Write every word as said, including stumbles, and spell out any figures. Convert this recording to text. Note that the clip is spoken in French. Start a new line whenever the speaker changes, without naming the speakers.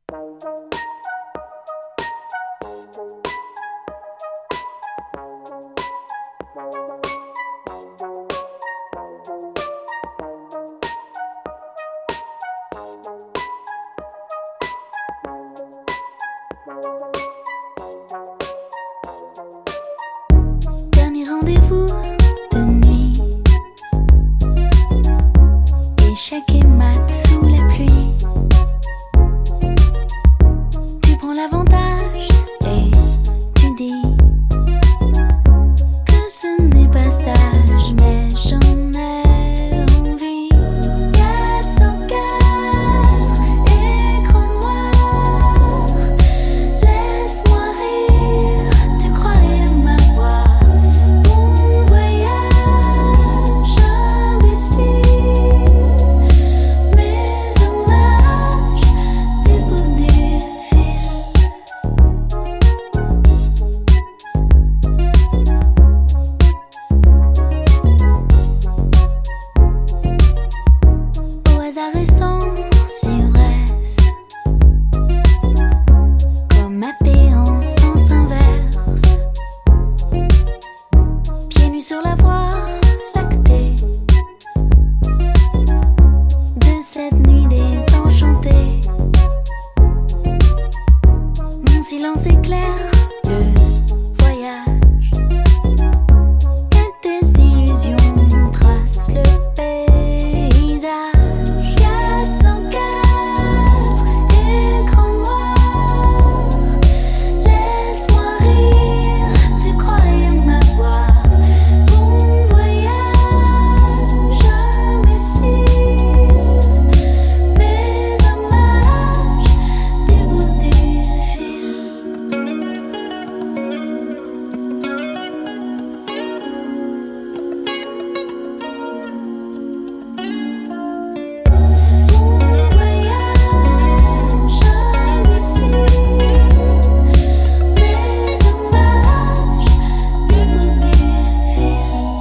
Dernier rendez-vous de nuit, échec et mat sous la pluie. Tu prends l'avantage et tu dis que ce n'est pas sage, mais j'en ai envie. quatre cent quatre écrans noirs, laisse-moi rire, tu croyais m'avoir. Bon voyage imbécile, mes hommages du bout du fil. Au hasard et sans ivresse, comme ma paix en sens inverse, pieds nus sur la voie lactée de cette nuit désenchantée. Mon silence éclaire le voyage et tes illusions tracent le paysage. quatre cent quatre écrans noirs, laisse-moi rire, tu croyais m'avoir. Bon voyage imbécile, mes hommages du bout du fil. Bon voyage imbécile, mes hommages du bout du fil.